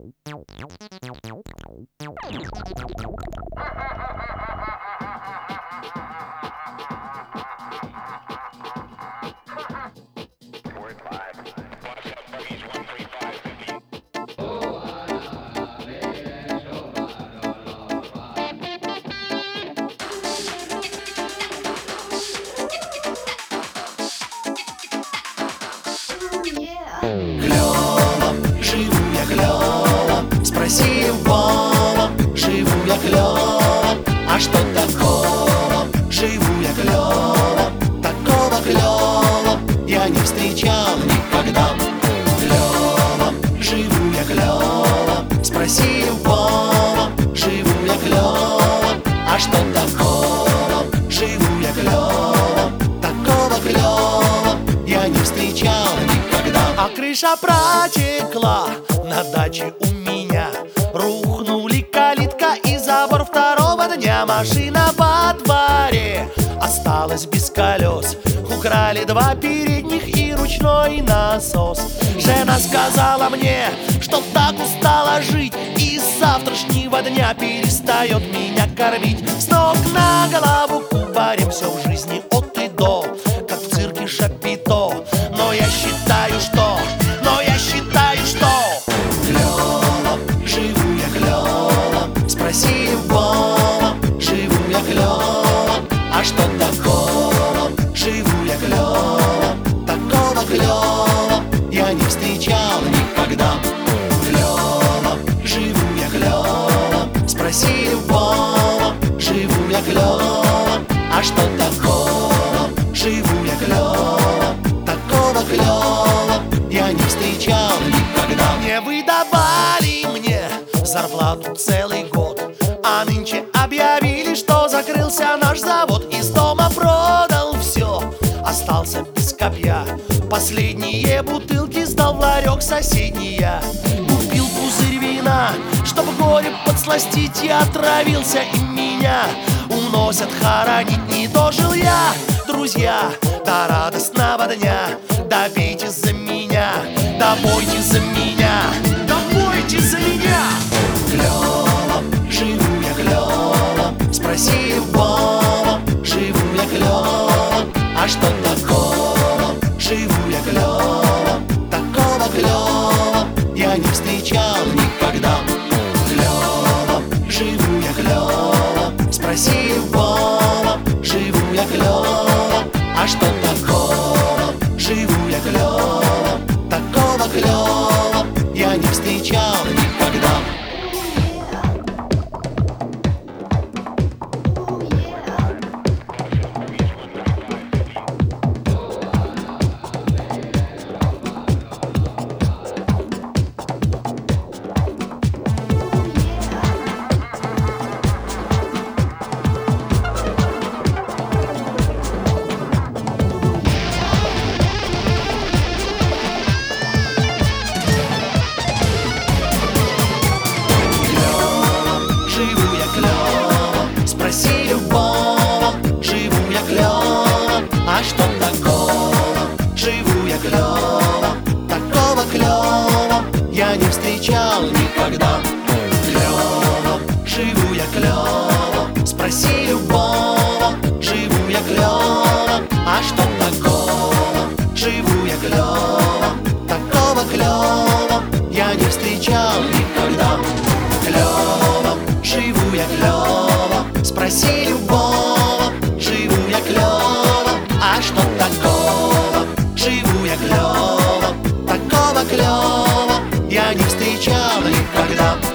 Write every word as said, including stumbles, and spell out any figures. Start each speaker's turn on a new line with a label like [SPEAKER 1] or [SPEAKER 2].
[SPEAKER 1] Клёво, живу я клёво, спроси любого, живу я клёво, а что такого? Живу я клёво, такого клёво я не встречал никогда. Клёво, живу я клёво, спроси любого, живу я клёво, а что такого? Живу я клёво, такого клёво я не встречал никогда. А крыша протекла на даче у меня, рухнули калитка и забор второго дня. Машина во дворе осталась без колес, украли два передних и ручной насос. Жена сказала мне, что так устала жить, и с завтрашнего дня перестает меня кормить. С ног на голову кубарем все в жизни от и до, как в цирке Шапито. Но я считаю, что, но я считаю, что клёво, живу я клёво, спроси любого, живу я клёво, а что такого? Живу я клёво, такого клёва я не встречал никогда. Клёво, живу я клёво, спроси любого, живу я клёво, а что такого? Живу я клёво, такого клёва я не встречал никогда. Не выдавали мне зарплату целый год, а нынче объявили, что закрылся наш завод. Из дома продал все, остался без копья, последние бутылки сдал в ларек соседний я. Купил пузырь вина, чтобы горе подсластить, и отравился, и меня уносят хоронить. Не дожил я, друзья, до радостного дня. Да пейте за меня, да пойте за меня, да пойте за меня. Клёво, живу я клёво, спроси любого, живу я клёво, а что такого? Живу я клёво, такого клёва я не встречал никогда. Клёво, живу я клёво, спроси любого, живу я клёво, а что такого? Живу я клёво, такого клёва я не встречал никогда. Спроси любого, живу я клёво, а что такого? Живу я клёво, такого клёва я не встречал никогда. Клёво, живу я клёво, спроси любого, живу я клёво, а что такого? Живу я клёво, такого клёва я не встречал никогда. Клёво, живу я клёво, спроси любого, живу я клёво, а что такого? Живу я клёво, такого клёва я не встречал никогда.